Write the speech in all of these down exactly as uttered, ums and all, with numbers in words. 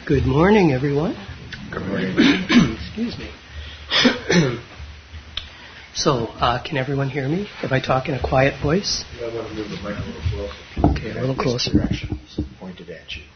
Good morning, everyone. Good morning. Excuse me. So, uh, can everyone hear me if I talk in a quiet voice? You might want to move the mic a little closer. Okay, a little closer. Direction, pointed at you.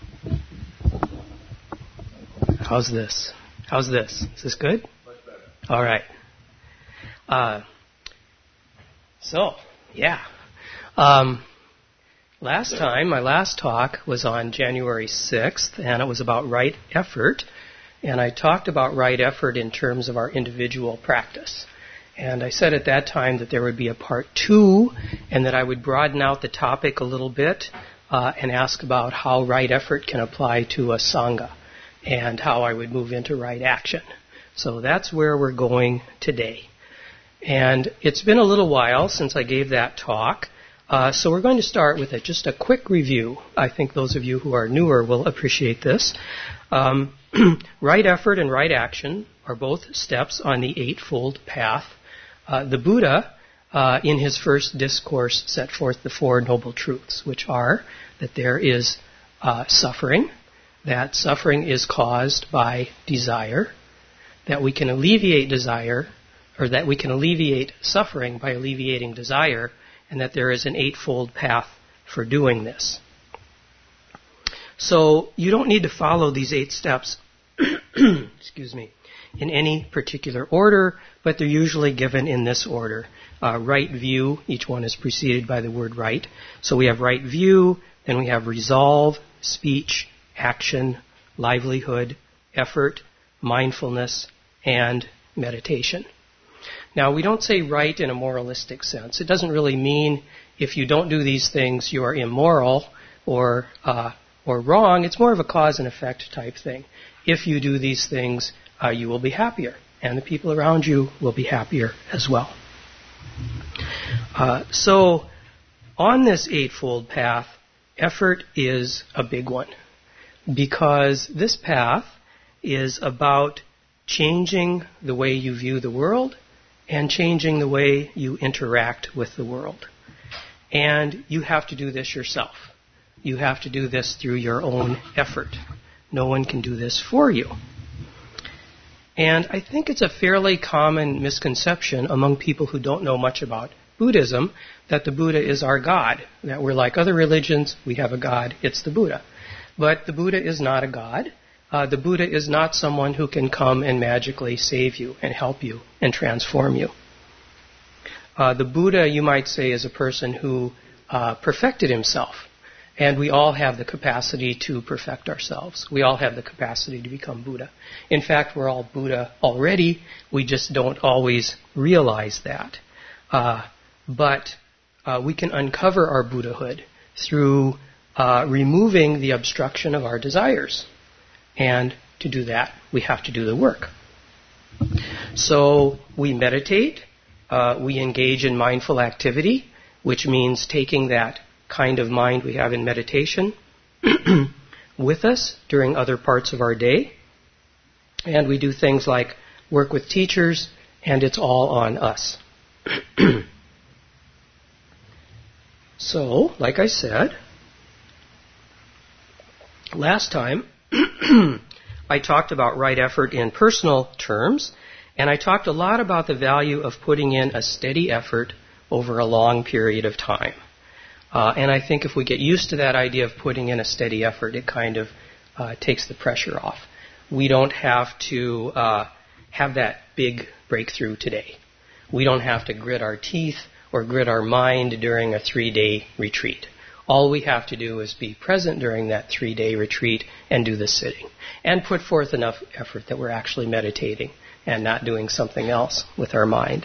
How's this? How's this? Is this good? Much better. All right. Uh, so, yeah. Um, last time, my last talk was on January sixth, and it was about right effort. And I talked about right effort in terms of our individual practice. And I said at that time that there would be a part two, and that I would broaden out the topic a little bit uh, and ask about how right effort can apply to a Sangha, and how I would move into right action. So that's where we're going today. And it's been a little while since I gave that talk, uh, so we're going to start with a, just a quick review. I think those of you who are newer will appreciate this. Um, right effort and right action are both steps on the Eightfold Path. Uh, the Buddha, uh, in his first discourse, set forth the Four Noble Truths, which are that there is uh, suffering, that suffering is caused by desire, that we can alleviate desire, or that we can alleviate suffering by alleviating desire, and that there is an eightfold path for doing this. So you don't need to follow these eight steps, excuse me, in any particular order, but they're usually given in this order. Uh, right view, each one is preceded by the word right. So we have right view, then we have resolve, speech, action, livelihood, effort, mindfulness, and meditation. Now, we don't say right in a moralistic sense. It doesn't really mean if you don't do these things, you are immoral or uh, or wrong. It's more of a cause and effect type thing. If you do these things, uh, you will be happier, and the people around you will be happier as well. Uh, so, on this Eightfold Path, effort is a big one, because this path is about changing the way you view the world and changing the way you interact with the world. And you have to do this yourself. You have to do this through your own effort. No one can do this for you. And I think it's a fairly common misconception among people who don't know much about Buddhism that the Buddha is our God, that we're like other religions, we have a God, it's the Buddha. But the Buddha is not a God. Uh, the Buddha is not someone who can come and magically save you and help you and transform you. Uh, the Buddha, you might say, is a person who uh, perfected himself. And we all have the capacity to perfect ourselves. We all have the capacity to become Buddha. In fact, we're all Buddha already. We just don't always realize that. Uh, but uh, we can uncover our Buddhahood through uh, removing the obstruction of our desires. And to do that, we have to do the work. So we meditate. Uh, we engage in mindful activity, which means taking that kind of mind we have in meditation with us during other parts of our day. And we do things like work with teachers, and it's all on us. So, like I said, last time I talked about right effort in personal terms, and I talked a lot about the value of putting in a steady effort over a long period of time. Uh, and I think if we get used to that idea of putting in a steady effort, it kind of uh, takes the pressure off. We don't have to uh, have that big breakthrough today. We don't have to grit our teeth or grit our mind during a three-day retreat. All we have to do is be present during that three-day retreat and do the sitting. And put forth enough effort that we're actually meditating and not doing something else with our mind.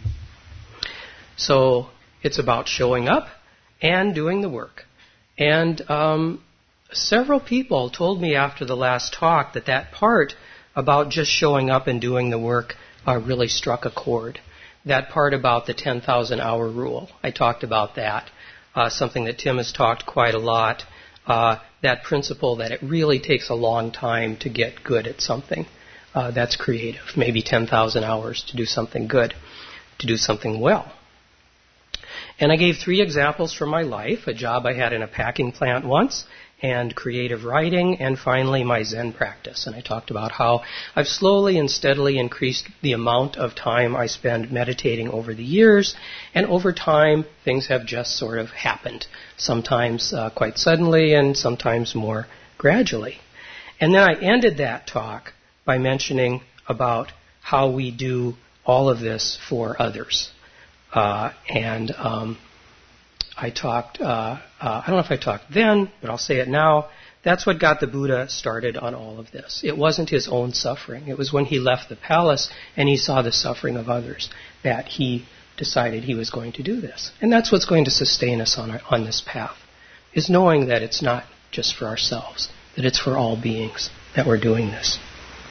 So it's about showing up and doing the work. And um, several people told me after the last talk that that part about just showing up and doing the work uh, really struck a chord. That part about the ten thousand hour rule, I talked about that. Uh, something that Tim has talked quite a lot. Uh, that principle that it really takes a long time to get good at something uh, that's creative. Maybe ten thousand hours to do something good, to do something well. And I gave three examples from my life. A job I had in a packing plant once, and creative writing, and finally my Zen practice. And I talked about how I've slowly and steadily increased the amount of time I spend meditating over the years, and over time things have just sort of happened, sometimes uh, quite suddenly and sometimes more gradually. And then I ended that talk by mentioning about how we do all of this for others. Uh, and um, I talked, uh, uh, I don't know if I talked then, but I'll say it now. That's what got the Buddha started on all of this. It wasn't his own suffering. It was when he left the palace and he saw the suffering of others that he decided he was going to do this. And that's what's going to sustain us on, our, on this path, is knowing that it's not just for ourselves, that it's for all beings that we're doing this.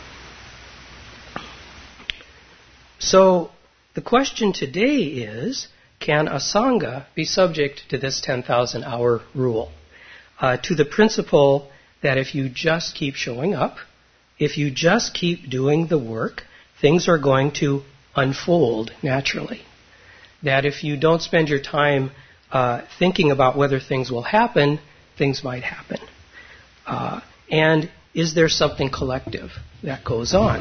So the question today is, can a Sangha be subject to this ten thousand hour rule? Uh, to the principle that if you just keep showing up, if you just keep doing the work, things are going to unfold naturally. That if you don't spend your time uh, thinking about whether things will happen, things might happen. Uh, and is there something collective that goes on?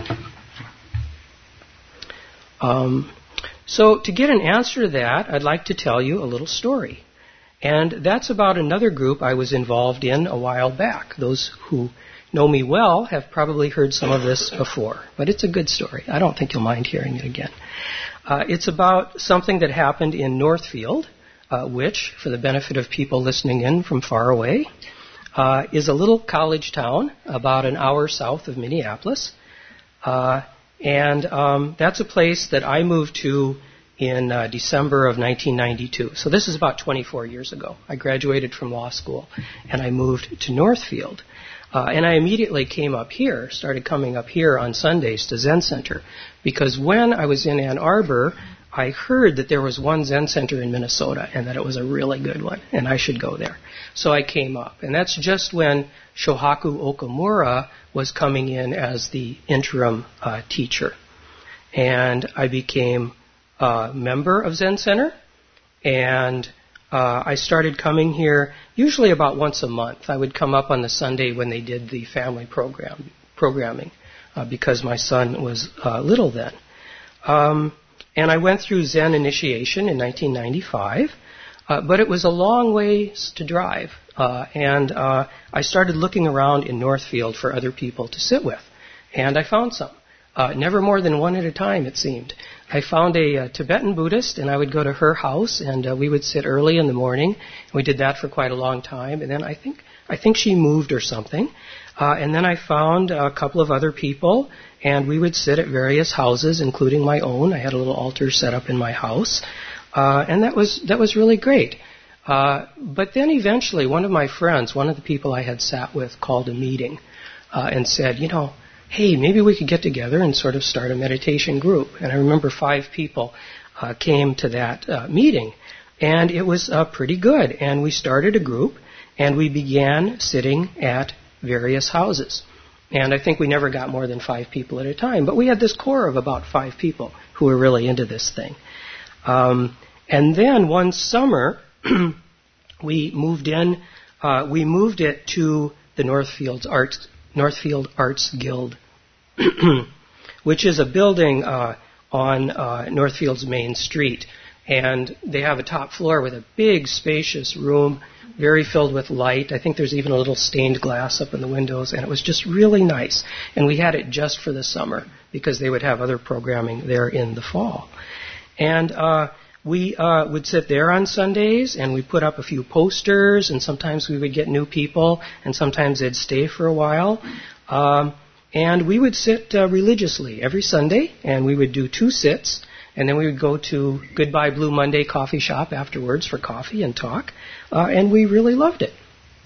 Um, so to get an answer to that, I'd like to tell you a little story. And that's about another group I was involved in a while back. Those who know me well have probably heard some of this before, but it's a good story. I don't think you'll mind hearing it again. Uh, it's about something that happened in Northfield, uh, which, for the benefit of people listening in from far away, uh, is a little college town about an hour south of Minneapolis. Uh, and um, that's a place that I moved to in uh, December of nineteen ninety-two. So this is about twenty-four years ago. I graduated from law school, and I moved to Northfield. Uh, and I immediately came up here, started coming up here on Sundays to Zen Center, because when I was in Ann Arbor, I heard that there was one Zen Center in Minnesota, and that it was a really good one, and I should go there. So I came up. And that's just when Shohaku Okamura was coming in as the interim uh, teacher. And I became a member of Zen Center, and uh, I started coming here usually about once a month. I would come up on the Sunday when they did the family program programming, uh, because my son was uh, little then. Um, and I went through Zen initiation in nineteen ninety-five, uh, but it was a long ways to drive. Uh, and uh, I started looking around in Northfield for other people to sit with, and I found some. Uh, never more than one at a time, it seemed. I found a, a Tibetan Buddhist, and I would go to her house, and uh, we would sit early in the morning. We did that for quite a long time, and then I think I think she moved or something. Uh, and then I found a couple of other people, and we would sit at various houses, including my own. I had a little altar set up in my house, uh, and that was that was really great. Uh, but then eventually, one of my friends, one of the people I had sat with, called a meeting uh, and said, you know, hey, maybe we could get together and sort of start a meditation group. And I remember five people uh, came to that uh, meeting, and it was uh, pretty good. And we started a group, and we began sitting at various houses. And I think we never got more than five people at a time, but we had this core of about five people who were really into this thing. Um, and then one summer, we moved in, uh, we moved it to the Northfield Arts Northfield Arts Guild, which is a building uh, on uh, Northfield's main street. And they have a top floor with a big, spacious room, very filled with light. I think there's even a little stained glass up in the windows, and it was just really nice. And we had it just for the summer, because they would have other programming there in the fall. And uh, we uh, would sit there on Sundays, and we put up a few posters, and sometimes we would get new people, and sometimes they'd stay for a while. Um, and we would sit uh, religiously every Sunday, and we would do two sits, and then we would go to Goodbye Blue Monday coffee shop afterwards for coffee and talk, uh, and we really loved it.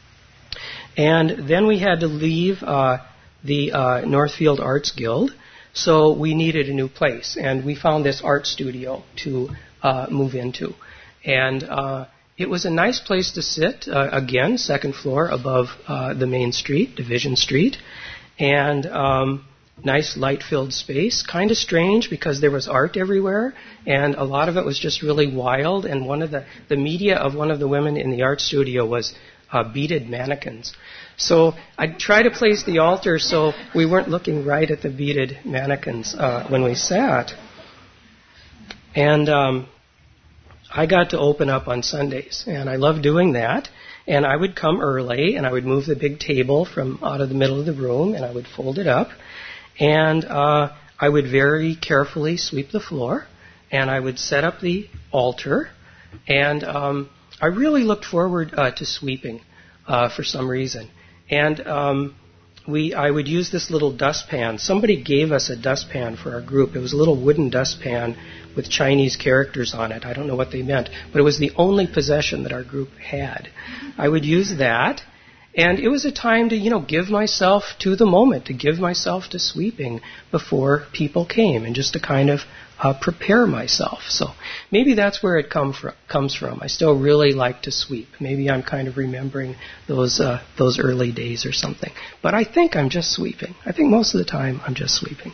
And then we had to leave uh, the uh, Northfield Arts Guild, so we needed a new place, and we found this art studio to uh, move into. And uh, it was a nice place to sit, uh, again, second floor above uh, the main street, Division Street, and um, nice light-filled space. Kind of strange because there was art everywhere, and a lot of it was just really wild. And one of the, the media of one of the women in the art studio was uh, beaded mannequins. So I'd try to place the altar so we weren't looking right at the beaded mannequins uh, when we sat. And um, I got to open up on Sundays, and I loved doing that. And I would come early, and I would move the big table from out of the middle of the room, and I would fold it up. And uh, I would very carefully sweep the floor, and I would set up the altar. And um, I really looked forward uh, to sweeping uh, for some reason. And um, we, I would use this little dustpan. Somebody gave us a dustpan for our group. It was a little wooden dustpan with Chinese characters on it. I don't know what they meant, but it was the only possession that our group had. I would use that, and it was a time to, you know, give myself to the moment, to give myself to sweeping before people came, and just to kind of uh, prepare myself. So maybe that's where it come from, comes from. I still really like to sweep. Maybe I'm kind of remembering those uh, those early days or something. But I think I'm just sweeping. I think most of the time I'm just sweeping.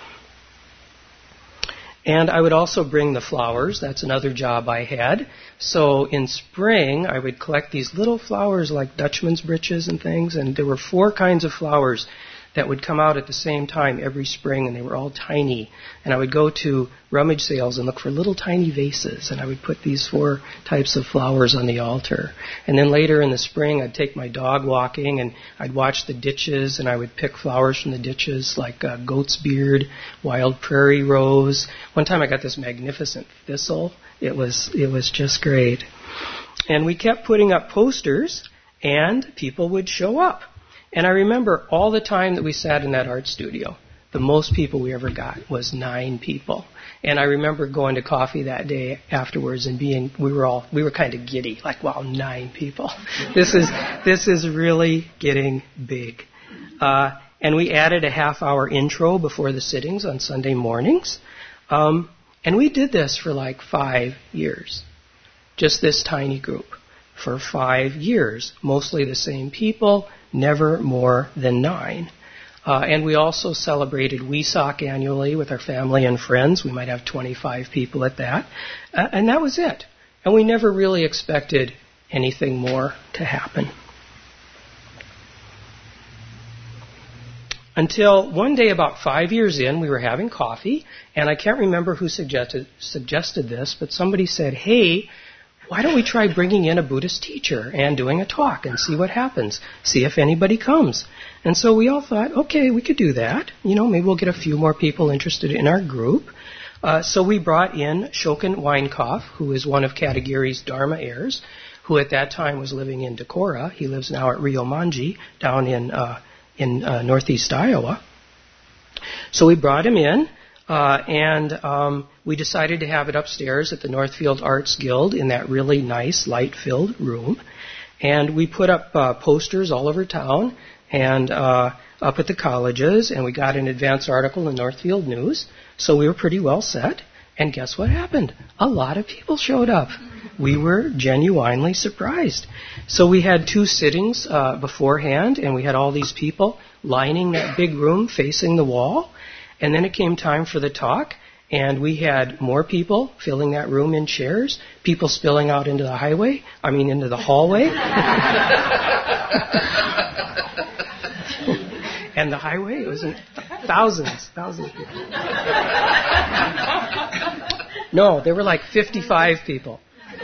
And I would also bring the flowers. That's another job I had. So in spring, I would collect these little flowers like Dutchman's breeches and things. And there were four kinds of flowers that would come out at the same time every spring, and they were all tiny. And I would go to rummage sales and look for little tiny vases, and I would put these four types of flowers on the altar. And then later in the spring, I'd take my dog walking, and I'd watch the ditches, and I would pick flowers from the ditches like uh, goat's beard, wild prairie rose. One time I got this magnificent thistle. It was it was just great. And we kept putting up posters, and people would show up. And I remember all the time that we sat in that art studio, the most people we ever got was nine people. And I remember going to coffee that day afterwards and being, we were all, we were kind of giddy, like, wow, nine people. This is, this is really getting big. Uh, and we added a half hour intro before the sittings on Sunday mornings. Um, and we did this for like five years. Just this tiny group. For five years. Mostly the same people. Never more than nine. Uh, and we also celebrated Wesock annually with our family and friends. We might have twenty-five people at that. Uh, and that was it. And we never really expected anything more to happen. Until one day about five years in, we were having coffee, and I can't remember who suggested, suggested this, but somebody said, hey, why don't we try bringing in a Buddhist teacher and doing a talk and see what happens? See if anybody comes. And so we all thought, okay, we could do that. You know, maybe we'll get a few more people interested in our group. Uh, so we brought in Shokin Weinkopf, who is one of Katagiri's Dharma heirs, who at that time was living in Decorah. He lives now at Ryomonji down in, uh, in uh, northeast Iowa. So we brought him in. Uh, and um, we decided to have it upstairs at the Northfield Arts Guild in that really nice, light-filled room. And we put up uh, posters all over town and uh, up at the colleges, and we got an advance article in Northfield News. So we were pretty well set. And guess what happened? A lot of people showed up. We were genuinely surprised. So we had two sittings uh, beforehand, and we had all these people lining that big room facing the wall. And then it came time for the talk, and we had more people filling that room in chairs, people spilling out into the highway, I mean into the hallway. And the highway, it was in thousands, thousands of people. No, there were like fifty-five people.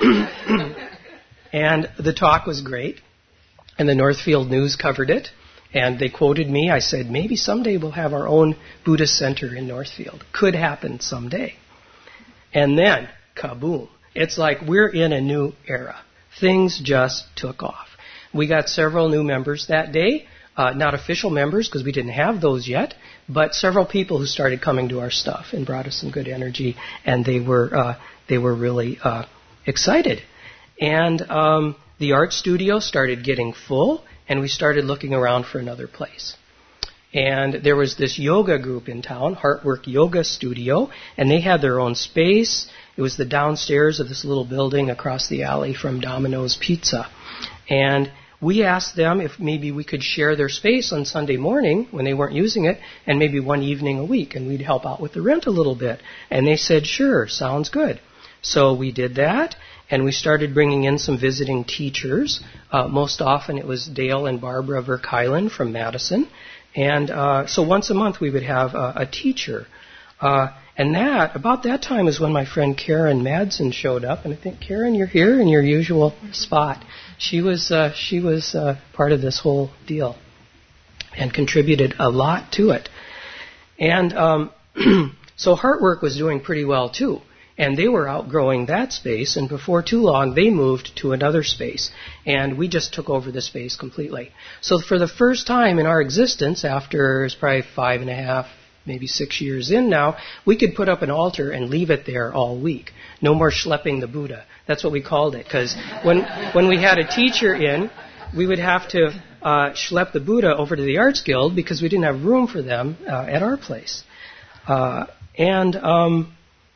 And the talk was great, and the Northfield News covered it. And they quoted me. I said, maybe someday we'll have our own Buddhist center in Northfield. Could happen someday. And then, kaboom. It's like we're in a new era. Things just took off. We got several new members that day. Uh, not official members, because we didn't have those yet, but several people who started coming to our stuff and brought us some good energy, and they were uh, they were really uh, excited. And um, the art studio started getting full, and we started looking around for another place. And there was this yoga group in town, Heartwork Yoga Studio, and they had their own space. It was the downstairs of this little building across the alley from Domino's Pizza. And we asked them if maybe we could share their space on Sunday morning when they weren't using it, and maybe one evening a week, and we'd help out with the rent a little bit. And they said, sure, sounds good. So we did that, and we started bringing in some visiting teachers. Uh, most often it was Dale and Barbara Verkeilen from Madison. And uh, so once a month we would have uh, a teacher. Uh, and that, about that time is when my friend Karen Madsen showed up. And I think, Karen, you're here in your usual spot. She was, uh, she was uh, part of this whole deal and contributed a lot to it. And um, so Heartwork was doing pretty well too. And they were outgrowing that space, and before too long, they moved to another space. And we just took over the space completely. So for the first time in our existence, after it's probably five and a half, maybe six years in now, we could put up an altar and leave it there all week. No more schlepping the Buddha. That's what we called it. Because when, when we had a teacher in, we would have to uh, schlep the Buddha over to the Arts Guild because we didn't have room for them uh, at our place. Uh, and... Um,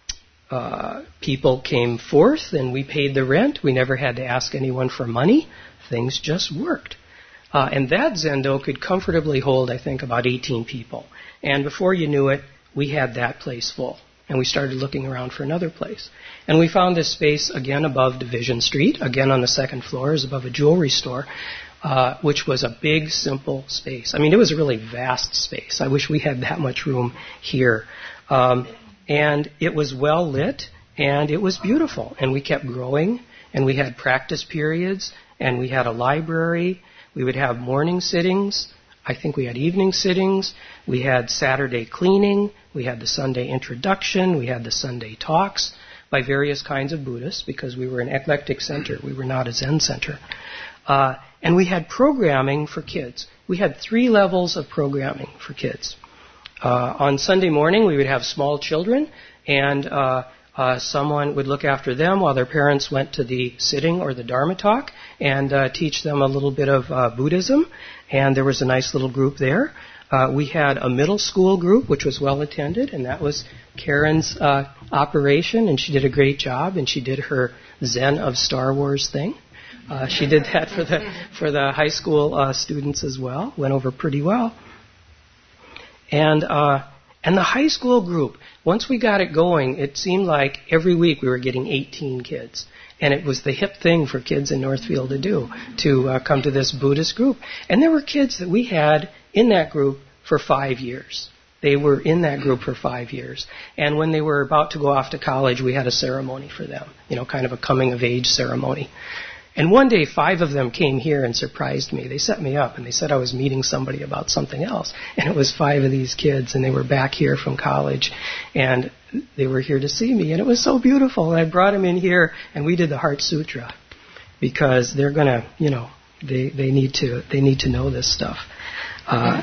Uh, people came forth and we paid the rent. We never had to ask anyone for money. Things just worked. Uh, and that Zendo could comfortably hold, I think, about eighteen people. And before you knew it, we had that place full. And we started looking around for another place. And we found this space again above Division Street, again on the second floor, is above a jewelry store, uh, which was a big, simple space. I mean, it was a really vast space. I wish we had that much room here. Um, And it was well lit, and it was beautiful. And we kept growing, and we had practice periods, and we had a library. We would have morning sittings. I think we had evening sittings. We had Saturday cleaning. We had the Sunday introduction. We had the Sunday talks by various kinds of Buddhists, because we were an eclectic center. We were not a Zen center. Uh, and we had programming for kids. We had three levels of programming for kids. Uh, on Sunday morning, we would have small children, and uh, uh, someone would look after them while their parents went to the sitting or the Dharma talk and uh, teach them a little bit of uh, Buddhism. And there was a nice little group there. Uh, we had a middle school group, which was well attended, and that was Karen's uh, operation, and she did a great job, and she did her Zen of Star Wars thing. Uh, she did that for the for the high school uh, students as well. Went over pretty well. And uh, and the high school group, once we got it going, it seemed like every week we were getting eighteen kids. And it was the hip thing for kids in Northfield to do, to uh, come to this Buddhist group. And there were kids that we had in that group for five years. They were in that group for five years. And when they were about to go off to college, we had a ceremony for them, you know, kind of a coming-of-age ceremony. And one day, five of them came here and surprised me. They set me up, and they said I was meeting somebody about something else. And it was five of these kids, and they were back here from college, and they were here to see me. And it was so beautiful. And I brought them in here, and we did the Heart Sutra, because they're going to, you know, they, they need to they need to know this stuff. Uh,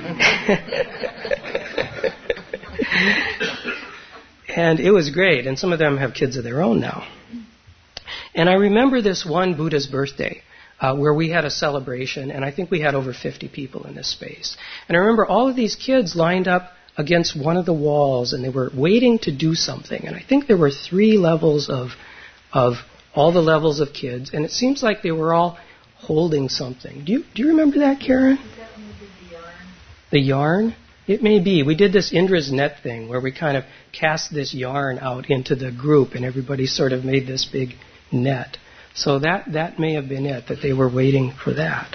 and it was great. And some of them have kids of their own now. And I remember this one Buddha's birthday uh, where we had a celebration, and I think we had over fifty people in this space. And I remember all of these kids lined up against one of the walls, and they were waiting to do something. And I think there were three levels of of all the levels of kids, and it seems like they were all holding something. Do you do you remember that, Karen? Is that when we did the yarn? The yarn? It may be. We did this Indra's net thing where we kind of cast this yarn out into the group, and everybody sort of made this big net. So that, that may have been it, that they were waiting for that.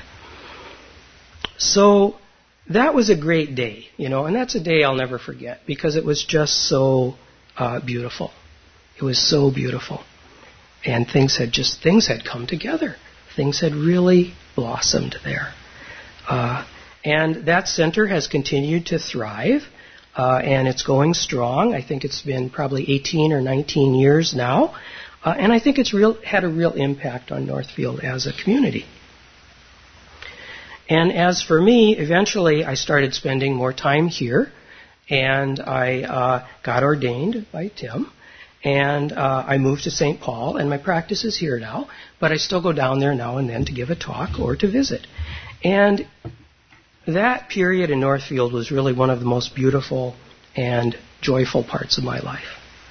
So that was a great day, you know, and that's a day I'll never forget because it was just so uh, beautiful. It was so beautiful. And things had just, things had come together. Things had really blossomed there. Uh, and that center has continued to thrive, uh, and it's going strong. I think it's been probably eighteen or nineteen years now. Uh, and I think it's real, had a real impact on Northfield as a community. And as for me, eventually I started spending more time here, and I uh, got ordained by Tim, and uh, I moved to Saint Paul, and my practice is here now, but I still go down there now and then to give a talk or to visit. And that period in Northfield was really one of the most beautiful and joyful parts of my life.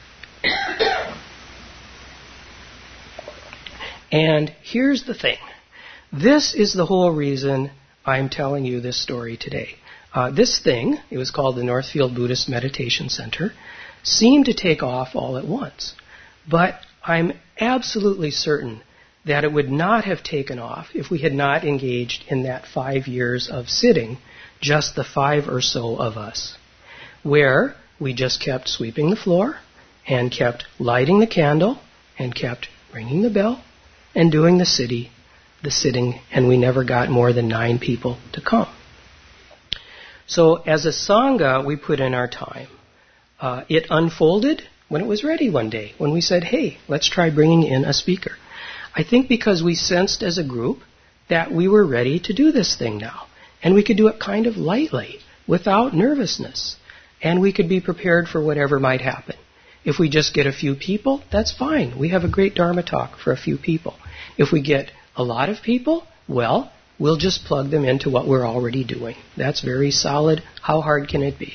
And here's the thing. This is the whole reason I'm telling you this story today. Uh, this thing, it was called the Northfield Buddhist Meditation Center, seemed to take off all at once. But I'm absolutely certain that it would not have taken off if we had not engaged in that five years of sitting, just the five or so of us, where we just kept sweeping the floor and kept lighting the candle and kept ringing the bell and doing the city, the sitting, and we never got more than nine people to come. So as a Sangha, we put in our time. Uh, it unfolded when it was ready one day, when we said, hey, let's try bringing in a speaker. I think because we sensed as a group that we were ready to do this thing now. And we could do it kind of lightly, without nervousness. And we could be prepared for whatever might happen. If we just get a few people, that's fine. We have a great Dharma talk for a few people. If we get a lot of people, well, we'll just plug them into what we're already doing. That's very solid. How hard can it be?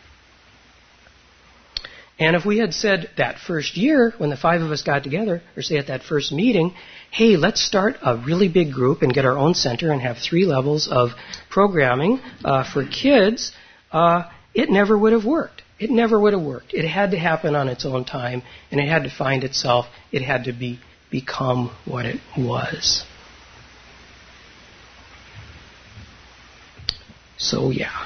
And if we had said that first year, when the five of us got together, or say at that first meeting, hey, let's start a really big group and get our own center and have three levels of programming uh, for kids, uh, it never would have worked. It never would have worked. It had to happen on its own time, and it had to find itself. It had to be become what it was. So, yeah.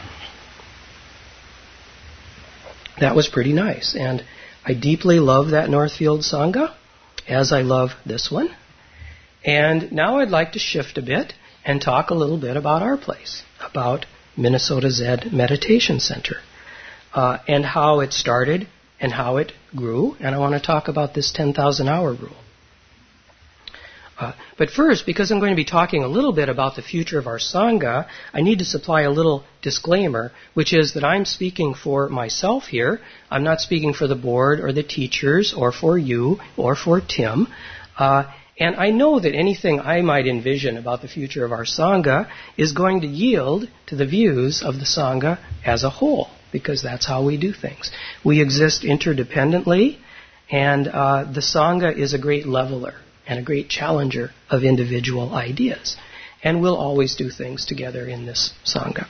That was pretty nice. And I deeply love that Northfield Sangha, as I love this one. And now I'd like to shift a bit and talk a little bit about our place, about Minnesota Zen Meditation Center, uh, and how it started and how it grew. And I want to talk about this ten thousand hour rule. Uh, but first, because I'm going to be talking a little bit about the future of our Sangha, I need to supply a little disclaimer, which is that I'm speaking for myself here. I'm not speaking for the board or the teachers or for you or for Tim. Uh, and I know that anything I might envision about the future of our Sangha is going to yield to the views of the Sangha as a whole, because that's how we do things. We exist interdependently, and uh, the Sangha is a great leveler and a great challenger of individual ideas. And we'll always do things together in this Sangha.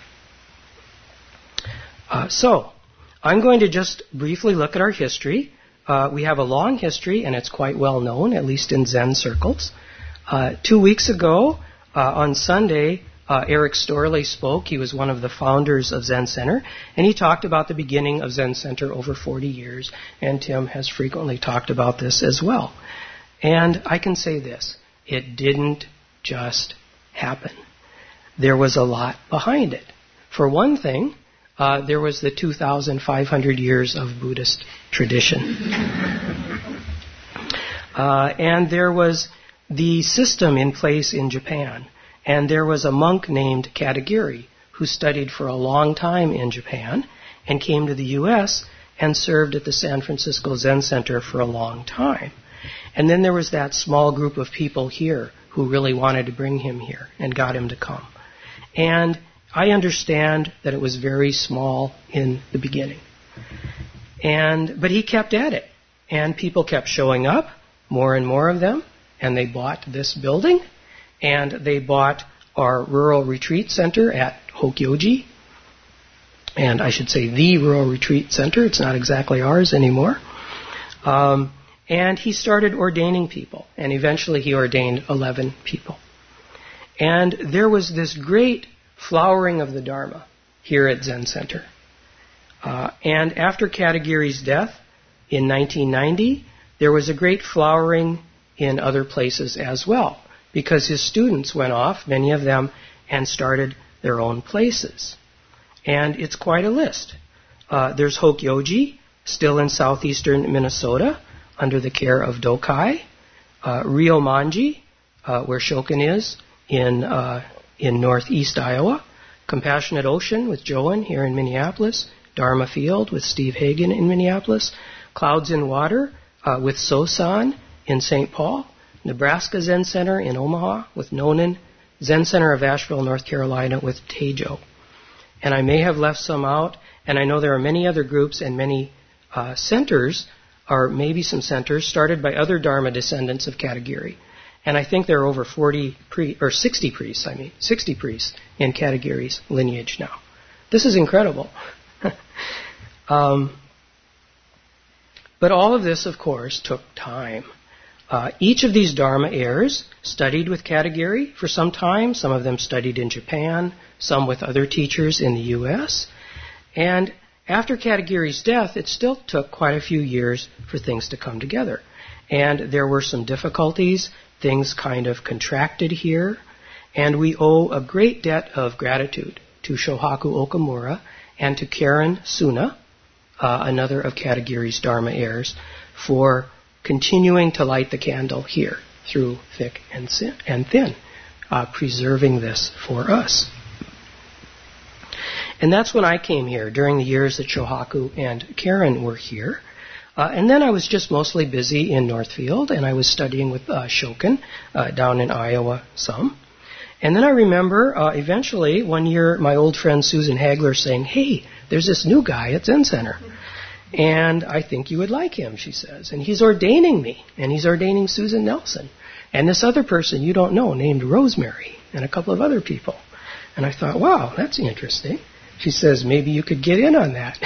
Uh, so, I'm going to just briefly look at our history. Uh, we have a long history, and it's quite well known, at least in Zen circles. Uh, two weeks ago, uh, on Sunday, uh, Eric Storley spoke. He was one of the founders of Zen Center, and he talked about the beginning of Zen Center over forty years, and Tim has frequently talked about this as well. And I can say this, it didn't just happen. There was a lot behind it. For one thing, uh, there was the two thousand five hundred years of Buddhist tradition. Uh, and there was the system in place in Japan. And there was a monk named Katagiri who studied for a long time in Japan and came to the U S and served at the San Francisco Zen Center for a long time. And then there was that small group of people here who really wanted to bring him here and got him to come. And I understand that it was very small in the beginning. And but he kept at it. And people kept showing up, more and more of them, and they bought this building, and they bought our rural retreat center at Hokyoji. And I should say the rural retreat center. It's not exactly ours anymore. Um, And he started ordaining people, and eventually he ordained eleven people. And there was this great flowering of the Dharma here at Zen Center. Uh, and after Katagiri's death in nineteen ninety, there was a great flowering in other places as well, because his students went off, many of them, and started their own places. And it's quite a list. Uh, there's Hokyoji, still in southeastern Minnesota, under the care of Dokai, uh, Ryomanji, uh, where Shokin is, in uh, in northeast Iowa, Compassionate Ocean with Joan here in Minneapolis, Dharma Field with Steve Hagen in Minneapolis, Clouds in Water uh, with Sosan in Saint Paul, Nebraska Zen Center in Omaha with Nonan, Zen Center of Asheville, North Carolina with Tejo. And I may have left some out, and I know there are many other groups and many uh, centers, or maybe some centers, started by other Dharma descendants of Katagiri. And I think there are over forty, pre- or sixty priests, I mean, sixty priests in Katagiri's lineage now. This is incredible. um, but all of this, of course, took time. Uh, each of these Dharma heirs studied with Katagiri for some time. Some of them studied in Japan, some with other teachers in the U S. And after Katagiri's death, it still took quite a few years for things to come together. And there were some difficulties. Things kind of contracted here. And we owe a great debt of gratitude to Shohaku Okamura and to Karen Suna, uh, another of Katagiri's Dharma heirs, for continuing to light the candle here through thick and thin, uh, preserving this for us. And that's when I came here, during the years that Shohaku and Karen were here. Uh, and then I was just mostly busy in Northfield, and I was studying with uh, Shokin uh, down in Iowa some. And then I remember uh, eventually one year my old friend Susan Hagler saying, "Hey, there's this new guy at Zen Center. And I think you would like him," she says. "And he's ordaining me, and he's ordaining Susan Nelson. And this other person you don't know named Rosemary, and a couple of other people." And I thought, wow, that's interesting. She says, "Maybe you could get in on that."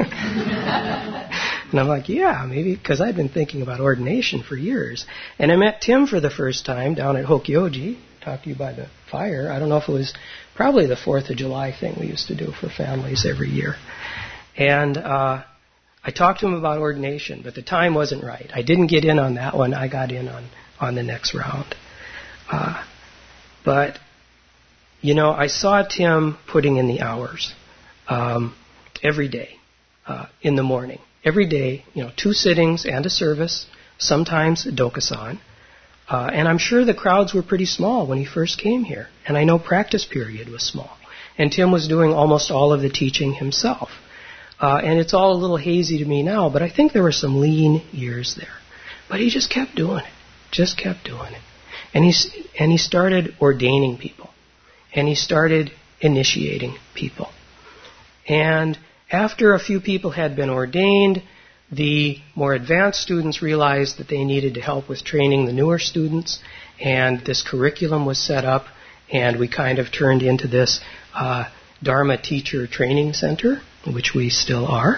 And I'm like, yeah, maybe, because I'd been thinking about ordination for years. And I met Tim for the first time down at Hokyoji, talked to you by the fire. I don't know if it was probably the fourth of July thing we used to do for families every year. And uh, I talked to him about ordination, but the time wasn't right. I didn't get in on that one. I got in on, on the next round. Uh, but, you know, I saw Tim putting in the hours um, every day uh, in the morning. Every day, you know, two sittings and a service, sometimes a dokusan. Uh, and I'm sure the crowds were pretty small when he first came here. And I know practice period was small. And Tim was doing almost all of the teaching himself. Uh, and it's all a little hazy to me now, but I think there were some lean years there. But he just kept doing it. Just kept doing it. And he, and he started ordaining people. And he started initiating people. And after a few people had been ordained, the more advanced students realized that they needed to help with training the newer students, and this curriculum was set up, and we kind of turned into this uh, Dharma Teacher Training Center, which we still are.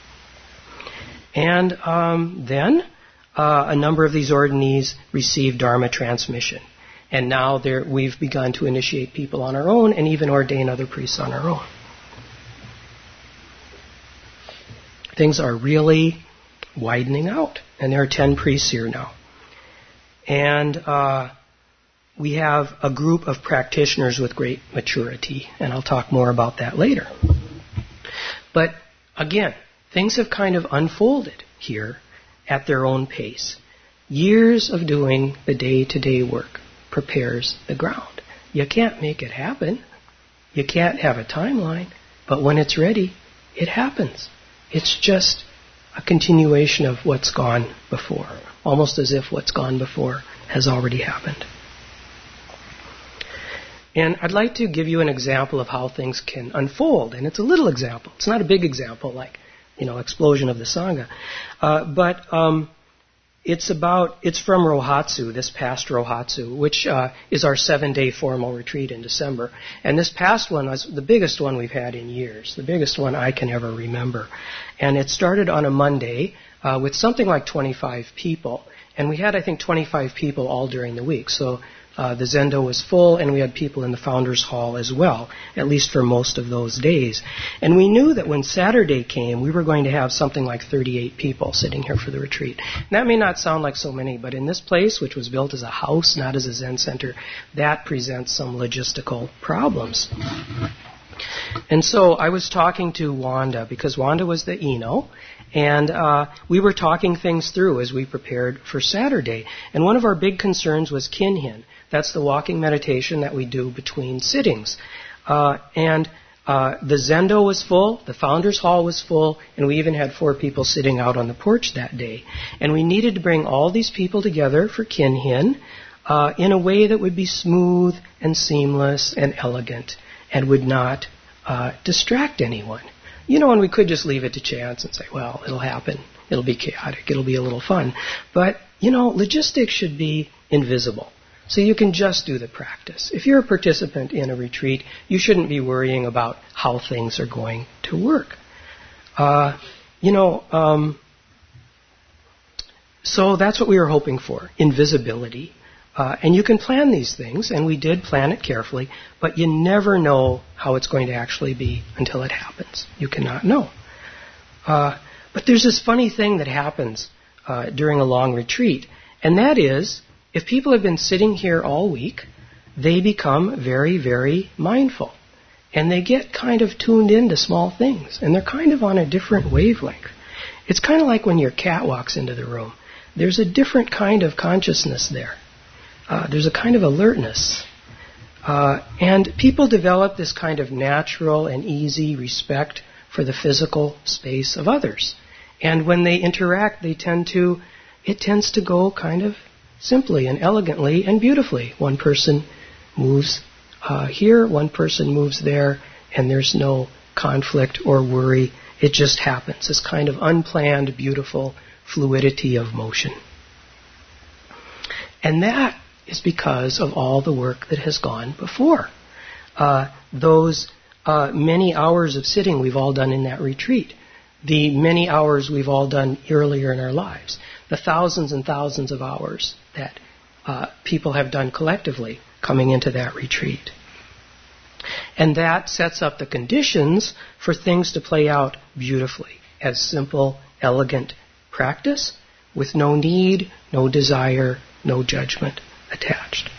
And um, then uh, a number of these ordinees received Dharma transmission. And now there, we've begun to initiate people on our own and even ordain other priests on our own. Things are really widening out. And there are ten priests here now. And uh, we have a group of practitioners with great maturity. And I'll talk more about that later. But again, things have kind of unfolded here at their own pace. Years of doing the day-to-day work prepares the ground. You can't make it happen. You can't have a timeline. But when it's ready, it happens. It's just a continuation of what's gone before, almost as if what's gone before has already happened. And I'd like to give you an example of how things can unfold. And it's a little example. It's not a big example like, you know, explosion of the Sangha. Uh, but um, it's about, it's from Rohatsu, this past Rohatsu, which uh, is our seven-day formal retreat in December. And this past one was the biggest one we've had in years, the biggest one I can ever remember. And it started on a Monday uh, with something like twenty-five people. And we had, I think, twenty-five people all during the week. So uh, the Zendo was full, and we had people in the Founders Hall as well, at least for most of those days. And we knew that when Saturday came, we were going to have something like thirty-eight people sitting here for the retreat. And that may not sound like so many, but in this place, which was built as a house, not as a Zen center, that presents some logistical problems. And so I was talking to Wanda, because Wanda was the Eno, and uh, we were talking things through as we prepared for Saturday. And one of our big concerns was Kinhin. That's the walking meditation that we do between sittings. Uh, and uh, the Zendo was full, the Founders Hall was full, and we even had four people sitting out on the porch that day. And we needed to bring all these people together for Kinhin uh, in a way that would be smooth and seamless and elegant, and would not uh, distract anyone. You know, and we could just leave it to chance and say, well, it'll happen. It'll be chaotic. It'll be a little fun. But, you know, logistics should be invisible. So you can just do the practice. If you're a participant in a retreat, you shouldn't be worrying about how things are going to work. Uh, you know, um, So that's what we were hoping for, invisibility. Uh, and you can plan these things, and we did plan it carefully, but you never know how it's going to actually be until it happens. You cannot know. Uh, but there's this funny thing that happens uh, during a long retreat, and that is, if people have been sitting here all week, they become very, very mindful. And they get kind of tuned into small things, and they're kind of on a different wavelength. It's kind of like when your cat walks into the room. There's a different kind of consciousness there. Uh, there's a kind of alertness. Uh, and people develop this kind of natural and easy respect for the physical space of others. And when they interact, they tend to, it tends to go kind of simply and elegantly and beautifully. One person moves uh, here, one person moves there, and there's no conflict or worry. It just happens, this kind of unplanned, beautiful fluidity of motion. And that is because of all the work that has gone before. Uh, those uh, many hours of sitting we've all done in that retreat, the many hours we've all done earlier in our lives, the thousands and thousands of hours that uh, people have done collectively coming into that retreat. And that sets up the conditions for things to play out beautifully as simple, elegant practice with no need, no desire, no judgment attached.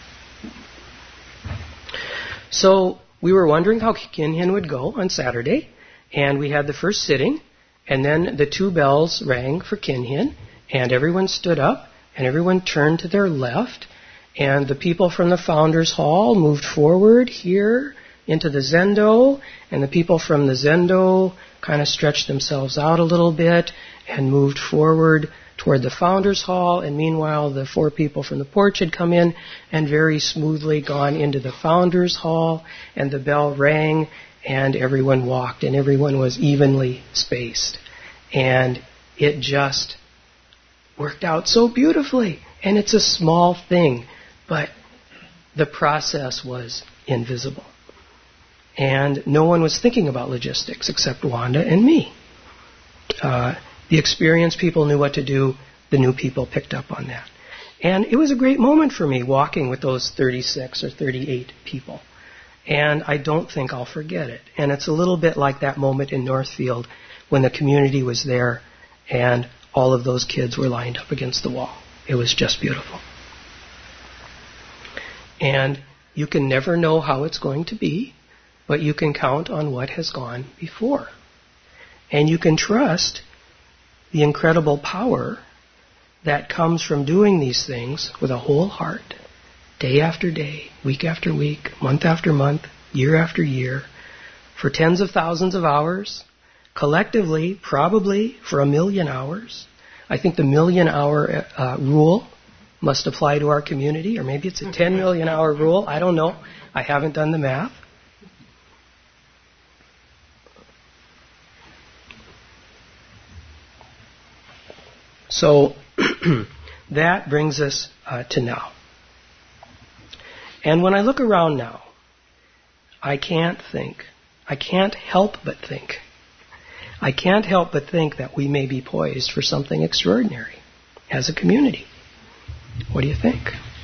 So we were wondering how Kinhin would go on Saturday, and we had the first sitting, and then the two bells rang for Kinhin, and everyone stood up, and everyone turned to their left, and the people from the Founders Hall moved forward here into the Zendo, and the people from the Zendo kind of stretched themselves out a little bit and moved forward toward the Founders Hall, and meanwhile the four people from the porch had come in and very smoothly gone into the Founders Hall, and the bell rang, and everyone walked, and everyone was evenly spaced. And it just worked out so beautifully. And it's a small thing, but the process was invisible. And no one was thinking about logistics except Wanda and me. Uh, the experienced people knew what to do. The new people picked up on that. And it was a great moment for me walking with those thirty-six or thirty-eight people. And I don't think I'll forget it. And it's a little bit like that moment in Northfield when the community was there and all of those kids were lined up against the wall. It was just beautiful. And you can never know how it's going to be, but you can count on what has gone before. And you can trust the incredible power that comes from doing these things with a whole heart, day after day, week after week, month after month, year after year, for tens of thousands of hours, collectively, probably for a million hours. I think the million hour uh, rule must apply to our community, or maybe it's a ten million hour rule. I don't know. I haven't done the math. So that brings us uh, to now. And when I look around now, I can't think. I can't help but think. I can't help but think that we may be poised for something extraordinary as a community. What do you think?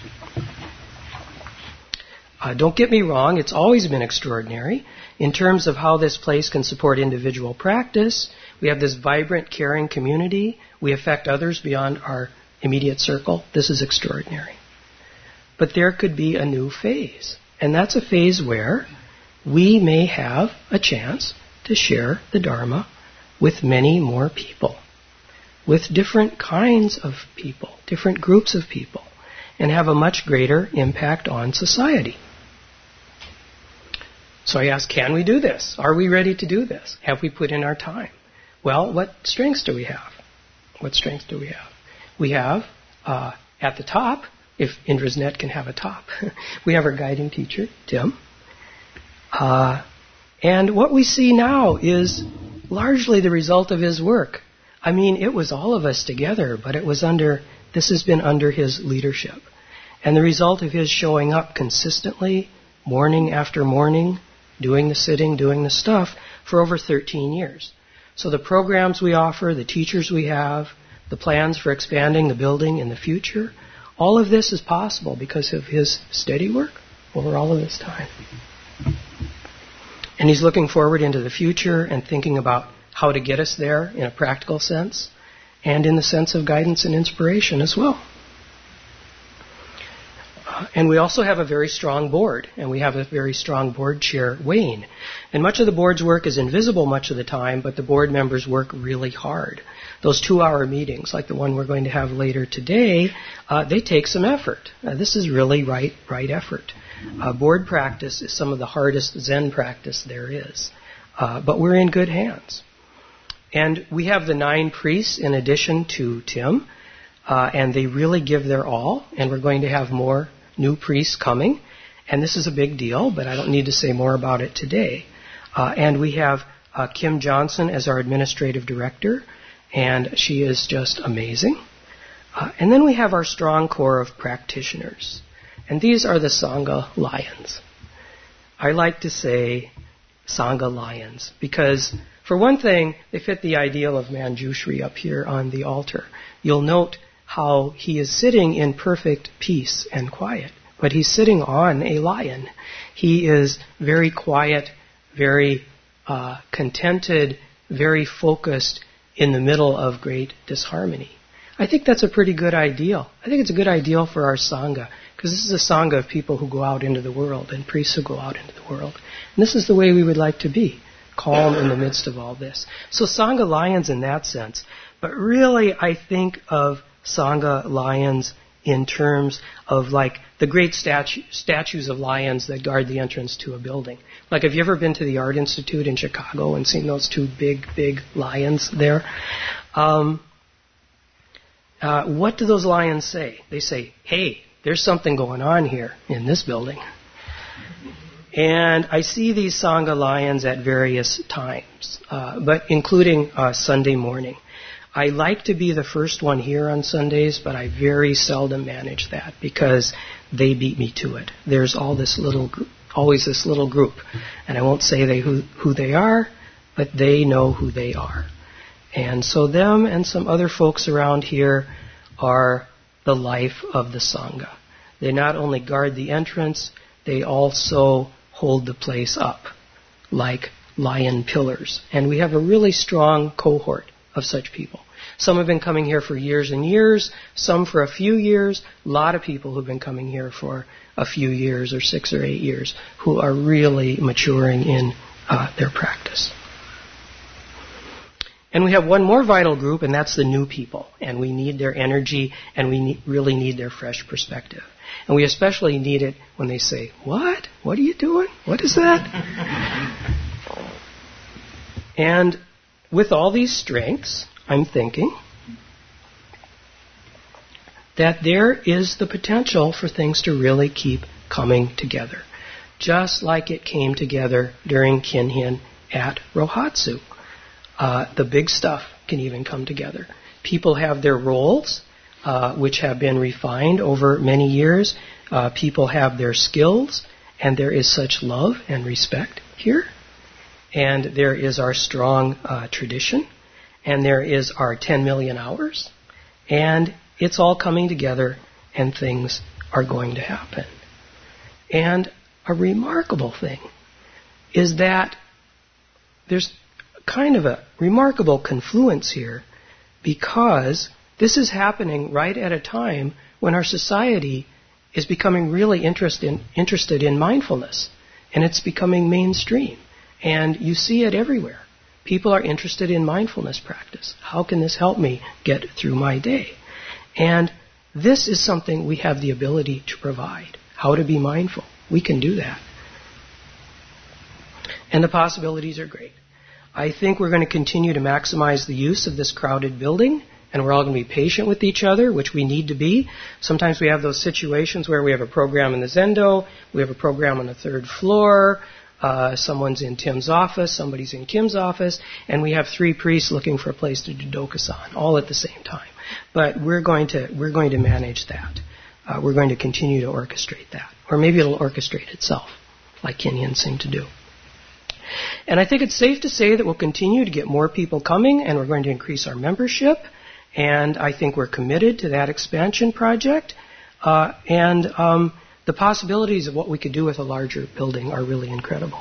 Uh, don't get me wrong, it's always been extraordinary in terms of how this place can support individual practice. We have this vibrant, caring community. We affect others beyond our immediate circle. This is extraordinary. But there could be a new phase. And that's a phase where we may have a chance to share the Dharma with many more people, with different kinds of people, different groups of people, and have a much greater impact on society. So I ask, can we do this? Are we ready to do this? Have we put in our time? Well, what strengths do we have? What strengths do we have? We have, uh, at the top, if Indra's net can have a top, we have our guiding teacher, Tim. Uh, and what we see now is largely the result of his work. I mean, it was all of us together, but it was under, this has been under his leadership. And the result of his showing up consistently, morning after morning, doing the sitting, doing the stuff, for over thirteen years. So the programs we offer, the teachers we have, the plans for expanding the building in the future. All of this is possible because of his steady work over all of this time. And he's looking forward into the future and thinking about how to get us there in a practical sense and in the sense of guidance and inspiration as well. Uh, and we also have a very strong board, and we have a very strong board chair, Wayne. And much of the board's work is invisible much of the time, but the board members work really hard. Those two-hour meetings, like the one we're going to have later today, uh, they take some effort. Uh, this is really right, right effort. Uh, board practice is some of the hardest Zen practice there is. Uh, but we're in good hands. And we have the nine priests in addition to Tim, uh, and they really give their all, and we're going to have more new priests coming. And this is a big deal, but I don't need to say more about it today. Uh, and we have uh, Kim Johnson as our administrative director, and she is just amazing. Uh, and then we have our strong core of practitioners. And these are the Sangha Lions. I like to say Sangha Lions because, for one thing, they fit the ideal of Manjushri up here on the altar. You'll note how he is sitting in perfect peace and quiet, but he's sitting on a lion. He is very quiet, very uh, contented, very focused in the middle of great disharmony. I think that's a pretty good ideal. I think it's a good ideal for our Sangha, because this is a Sangha of people who go out into the world and priests who go out into the world. And this is the way we would like to be, calm in the midst of all this. So Sangha Lions in that sense. But really, I think of Sangha Lions in terms of like the great statu- statues of lions that guard the entrance to a building. Like, have you ever been to the Art Institute in Chicago and seen those two big, big lions there? Um, uh, what do those lions say? They say, hey, there's something going on here in this building. And I see these Sangha Lions at various times, uh, but including uh, Sunday morning. I like to be the first one here on Sundays, but I very seldom manage that because they beat me to it. There's all this little, gr- always this little group, and I won't say they who, who they are, but they know who they are. And so them and some other folks around here are the life of the Sangha. They not only guard the entrance, they also hold the place up like lion pillars. And we have a really strong cohort of such people. Some have been coming here for years and years, some for a few years. A lot of people who've been coming here for a few years or six or eight years who are really maturing in uh, their practice. And we have one more vital group, and that's the new people. And we need their energy, and we need, really need their fresh perspective. And we especially need it when they say, what? What are you doing? What is that? And with all these strengths, I'm thinking that there is the potential for things to really keep coming together, just like it came together during Kinhin at Rohatsu. Uh, the big stuff can even come together. People have their roles, uh, which have been refined over many years. Uh, people have their skills, and there is such love and respect here. And there is our strong uh, tradition, and there is our ten million hours, and it's all coming together, and things are going to happen. And a remarkable thing is that there's kind of a remarkable confluence here, because this is happening right at a time when our society is becoming really interest in, interested in mindfulness, and it's becoming mainstream. And you see it everywhere. People are interested in mindfulness practice. How can this help me get through my day? And this is something we have the ability to provide. How to be mindful. We can do that. And the possibilities are great. I think we're going to continue to maximize the use of this crowded building, and we're all going to be patient with each other, which we need to be. Sometimes we have those situations where we have a program in the Zendo, we have a program on the third floor, uh, someone's in Tim's office, somebody's in Kim's office, and we have three priests looking for a place to do Dokusan, all at the same time. But we're going to we're going to manage that. Uh, we're going to continue to orchestrate that. Or maybe it'll orchestrate itself, like Kenyans seem to do. And I think it's safe to say that we'll continue to get more people coming, and we're going to increase our membership, And I think we're committed to that expansion project. Uh, and um, the possibilities of what we could do with a larger building are really incredible.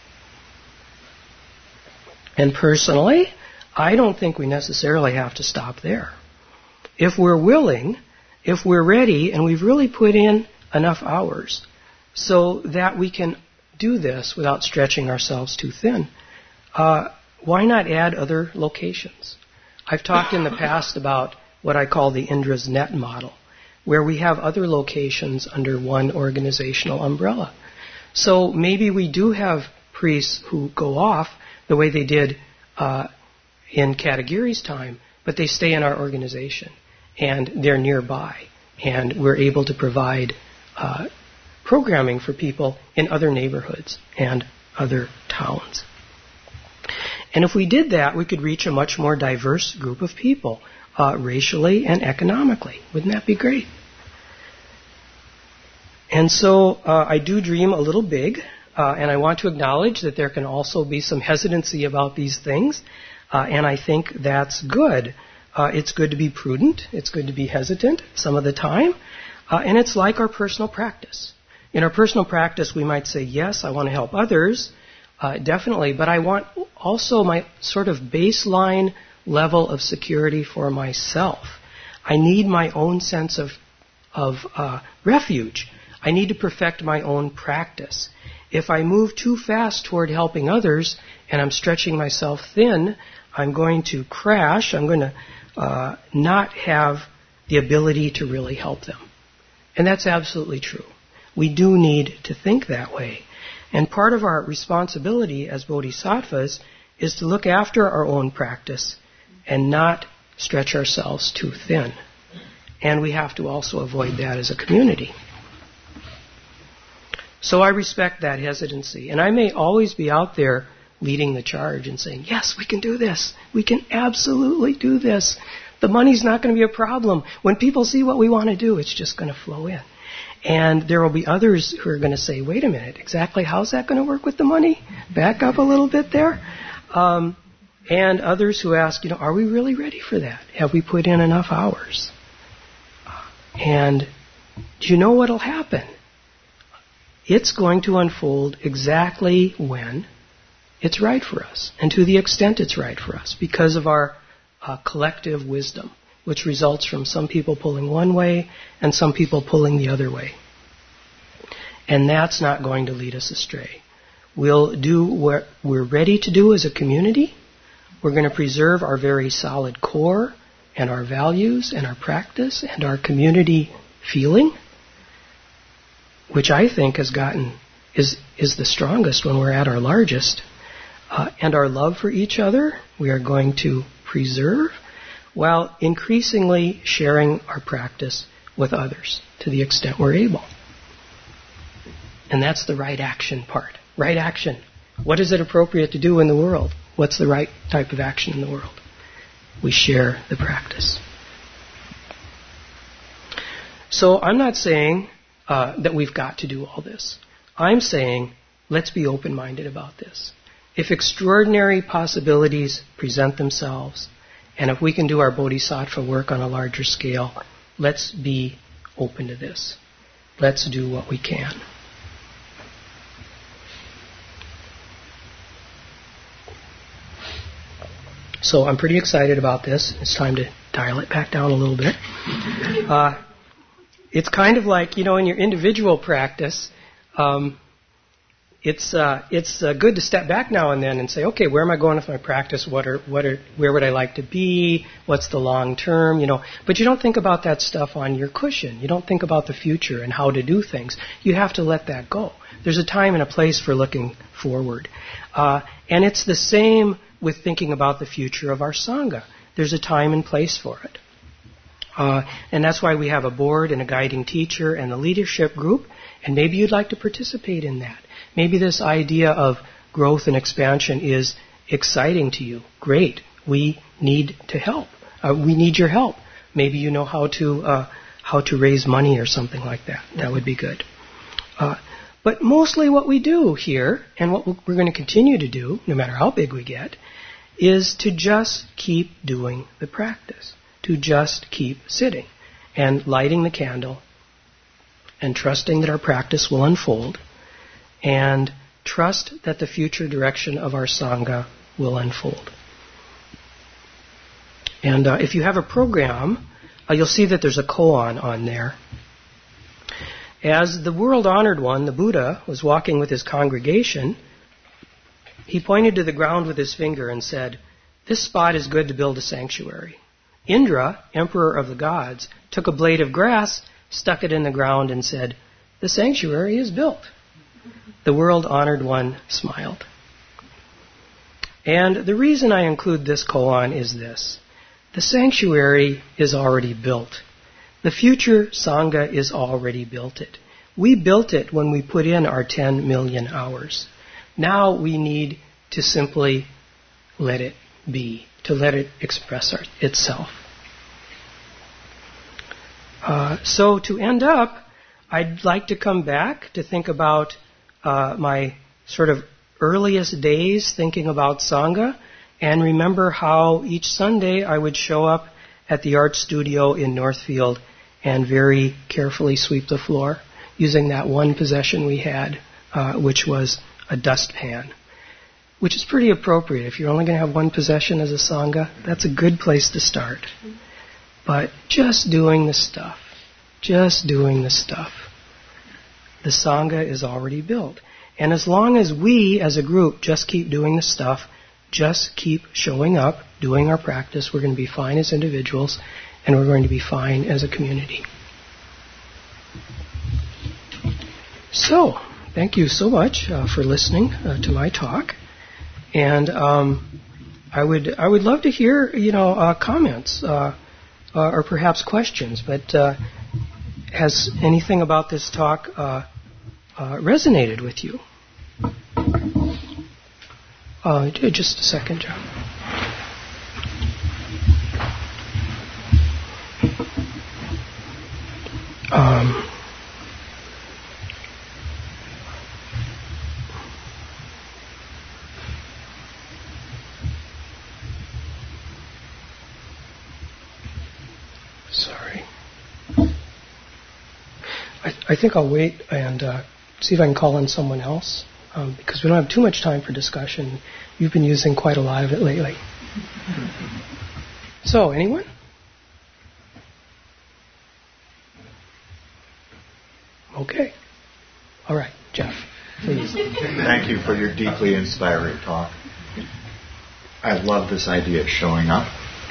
And personally, I don't think we necessarily have to stop there. If we're willing, if we're ready, and we've really put in enough hours so that we can do this without stretching ourselves too thin, uh, why not add other locations? I've talked in the past about what I call the Indra's Net model, where we have other locations under one organizational umbrella. So maybe we do have priests who go off the way they did uh, in Katagiri's time, but they stay in our organization, and they're nearby, and we're able to provide uh, programming for people in other neighborhoods and other towns. And if we did that, we could reach a much more diverse group of people, uh, racially and economically. Wouldn't that be great? And so uh, I do dream a little big, uh, and I want to acknowledge that there can also be some hesitancy about these things, uh, and I think that's good. Uh, it's good to be prudent. It's good to be hesitant some of the time, uh, and it's like our personal practice. In our personal practice, we might say, yes, I want to help others, Uh, definitely, but I want also my sort of baseline level of security for myself. I need my own sense of of uh, refuge. I need to perfect my own practice. If I move too fast toward helping others and I'm stretching myself thin, I'm going to crash. I'm going to uh, not have the ability to really help them. And that's absolutely true. We do need to think that way. And part of our responsibility as bodhisattvas is to look after our own practice and not stretch ourselves too thin. And we have to also avoid that as a community. So I respect that hesitancy. And I may always be out there leading the charge and saying, yes, we can do this. We can absolutely do this. The money's not going to be a problem. When people see what we want to do, it's just going to flow in. And there will be others who are going to say, wait a minute, exactly how's that going to work with the money? Back up a little bit there. Um, and others who ask, you know, are we really ready for that? Have we put in enough hours? And do you know what will happen? It's going to unfold exactly when it's right for us, and to the extent it's right for us, because of our uh, collective wisdom, which results from some people pulling one way and some people pulling the other way. And that's not going to lead us astray. We'll do what we're ready to do as a community. We're going to preserve our very solid core and our values and our practice and our community feeling, which I think has gotten is is the strongest when we're at our largest. Uh, and our love for each other, we are going to preserve, while increasingly sharing our practice with others to the extent we're able. And that's the right action part. Right action. What is it appropriate to do in the world? What's the right type of action in the world? We share the practice. So I'm not saying uh, that we've got to do all this. I'm saying let's be open-minded about this. If extraordinary possibilities present themselves, and if we can do our bodhisattva work on a larger scale, let's be open to this. Let's do what we can. So I'm pretty excited about this. It's time to dial it back down a little bit. Uh, it's kind of like, you know, in your individual practice, um, It's uh, it's uh, good to step back now and then and say, okay, where am I going with my practice? What are what are where would I like to be? What's the long term? You know, but you don't think about that stuff on your cushion. You don't think about the future and how to do things. You have to let that go. There's a time and a place for looking forward, uh, and it's the same with thinking about the future of our sangha. There's a time and place for it, uh, and that's why we have a board and a guiding teacher and a leadership group. And maybe you'd like to participate in that. Maybe this idea of growth and expansion is exciting to you. Great. We need to help. Uh, we need your help. Maybe you know how to uh, how to raise money or something like that. That would be good. Uh, but mostly what we do here, and what we're going to continue to do, no matter how big we get, is to just keep doing the practice. to just keep sitting and lighting the candle and trusting that our practice will unfold and trust that the future direction of our Sangha will unfold. And uh, if you have a program, uh, you'll see that there's a koan on there. As the world-honored one, the Buddha, was walking with his congregation, he pointed to the ground with his finger and said, "This spot is good to build a sanctuary." Indra, emperor of the gods, took a blade of grass, stuck it in the ground, and said, "The sanctuary is built." The world-honored one smiled. And the reason I include this koan is this. The sanctuary is already built. The future Sangha is already built it. We built it when we put in our ten million hours. Now we need to simply let it be, to let it express our, itself. Uh, so to end up, I'd like to come back to think about uh, my sort of earliest days thinking about Sangha, and remember how each Sunday I would show up at the art studio in Northfield and very carefully sweep the floor using that one possession we had, uh, which was a dustpan, which is pretty appropriate. If you're only going to have one possession as a Sangha, that's a good place to start. But just doing the stuff, just doing the stuff. The Sangha is already built. And as long as we, as a group, just keep doing the stuff, just keep showing up, doing our practice, we're going to be fine as individuals, and we're going to be fine as a community. So, thank you so much uh, for listening uh, to my talk. And um, I would I would love to hear, you know, uh, comments uh, uh, or perhaps questions. But uh, has anything about this talk uh, uh, resonated with you? Uh, just a second, John. Um, sorry. I, I think I'll wait and uh, see if I can call in someone else, um, because we don't have too much time for discussion. You've been using quite a lot of it lately. So, anyone? Okay. All right, Jeff, please. Thank you for your deeply inspiring talk. I love this idea of showing up.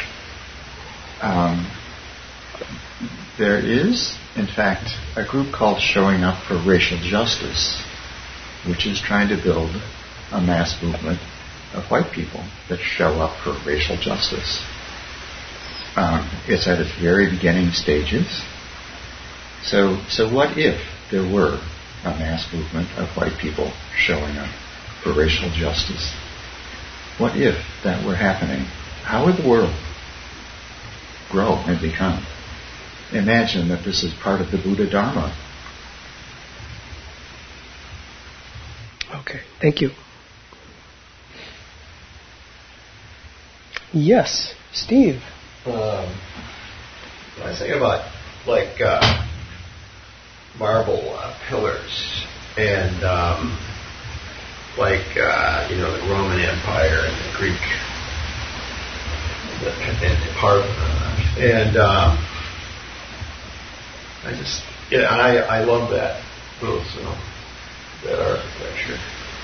Um, there is, in fact, a group called Showing Up for Racial Justice, which is trying to build a mass movement of white people that show up for racial justice. Um, it's at its very beginning stages. So, so what if there were a mass movement of white people showing up for racial justice? What if that were happening? How would the world grow and become? Imagine that this is part of the Buddha Dharma. Okay, thank you. Yes, Steve. Um, when I think about like uh, marble uh, pillars and um, like uh, you know the Roman Empire and the Greek the, and Parthenon and um, I just yeah I I love that those uh, that architecture,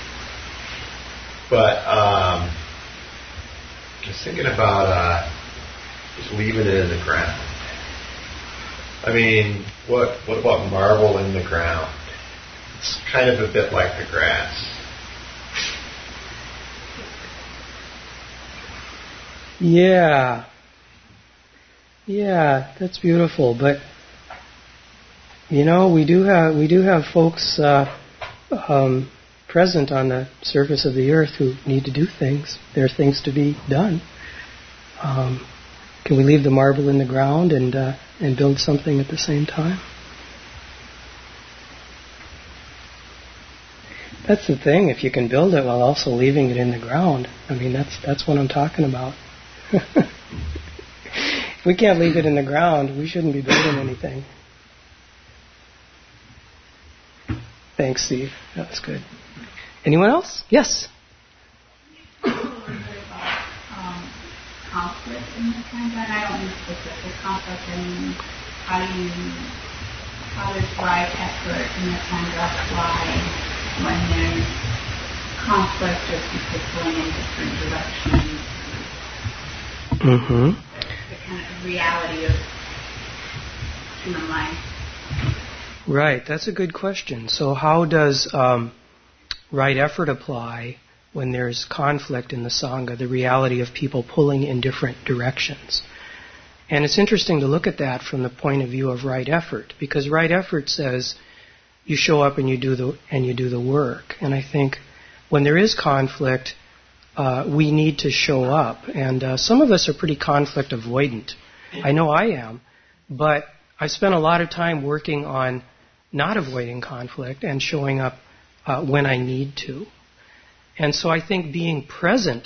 but um, just thinking about uh, just leaving it in the ground. I mean, what what about marble in the ground? It's kind of a bit like the grass. Yeah. Yeah, that's beautiful. But you know, we do have we do have folks uh, um, present on the surface of the earth who need to do things. There are things to be done. Um, can we leave the marble in the ground and uh, and build something at the same time? That's the thing. If you can build it while also leaving it in the ground, I mean, that's that's what I'm talking about. we can't leave it in the ground. We shouldn't be building anything. Thanks, Steve. That was good. Anyone else? Yes. Conflict in the Sangha, and I don't mean specific conflict, I mean, how do you, how does right effort in the Sangha apply when there's conflict or people going in different directions? Mm-hmm. The kind of reality of human life. Right, that's a good question. So how does um, right effort apply when there's conflict in the Sangha, the reality of people pulling in different directions? And it's interesting to look at that from the point of view of right effort, because right effort says you show up and you do the and you do the work. And I think when there is conflict, uh, we need to show up. And uh, some of us are pretty conflict avoidant. I know I am, but I spent a lot of time working on not avoiding conflict and showing up uh, when I need to. And so I think being present,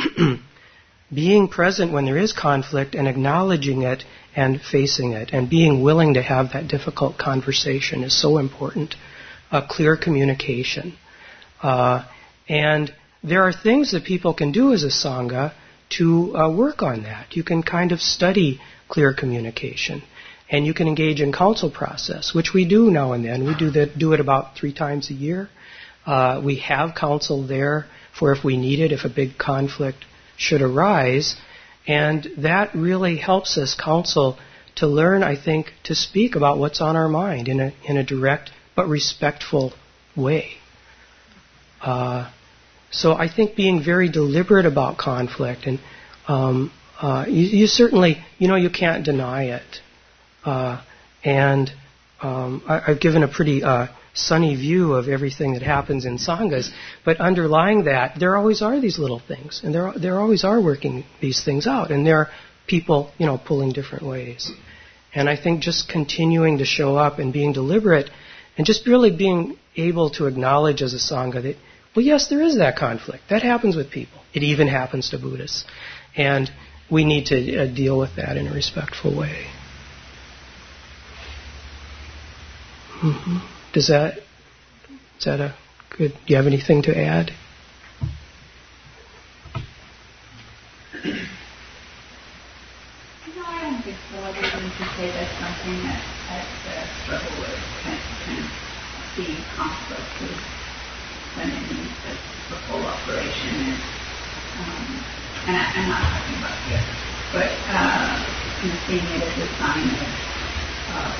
being present when there is conflict and acknowledging it and facing it and being willing to have that difficult conversation is so important. A clear communication. Uh, and there are things that people can do as a Sangha to uh, work on that. You can kind of study clear communication. And you can engage in counsel process, which we do now and then. We do that, do it about three times a year. Uh, we have counsel there for if we need it, if a big conflict should arise. And that really helps us counsel to learn, I think, to speak about what's on our mind in a, in a direct but respectful way. Uh, so I think being very deliberate about conflict, and um, uh, you, you certainly, you know, you can't deny it. Uh, and um, I, I've given a pretty uh, sunny view of everything that happens in Sanghas, but underlying that, there always are these little things, and there there always are working these things out, and there are people, you know, pulling different ways. And I think just continuing to show up and being deliberate, and just really being able to acknowledge as a Sangha that, well, yes, there is that conflict. That happens with people. It even happens to Buddhists. And we need to uh, deal with that in a respectful way. Mm-hmm. Does that, is that a good, do you have anything to add? No, I don't think so. I just wanted to say that's something that I uh, struggle with, kind of, kind of seeing conflict with when it means that the full operation is, um, and I, I'm not talking about here, but uh, kind of seeing it as a sign of um,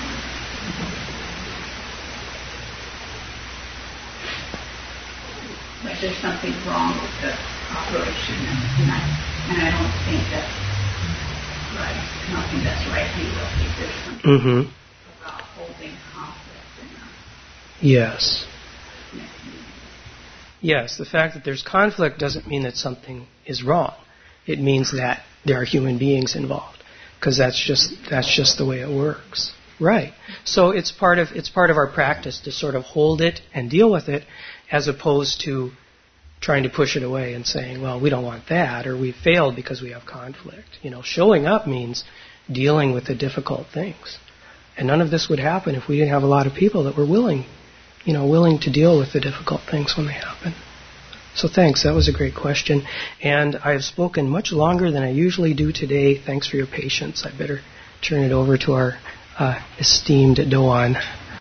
like there's something wrong with the operation, and, and, I, and I don't think that's right. I don't think that's right either. I think there's something mm-hmm. about holding conflict in us. Yes. Yes, the fact that there's conflict doesn't mean that something is wrong. It means that there are human beings involved, because that's just that's just the way it works. Right. So it's part of it's part of our practice to sort of hold it and deal with it, as opposed to trying to push it away and saying, well, we don't want that, or we failed because we have conflict. You know, showing up means dealing with the difficult things. And none of this would happen if we didn't have a lot of people that were willing, you know, willing to deal with the difficult things when they happen. So thanks, that was a great question. And I have spoken much longer than I usually do today. Thanks for your patience. I better turn it over to our uh, esteemed Doan.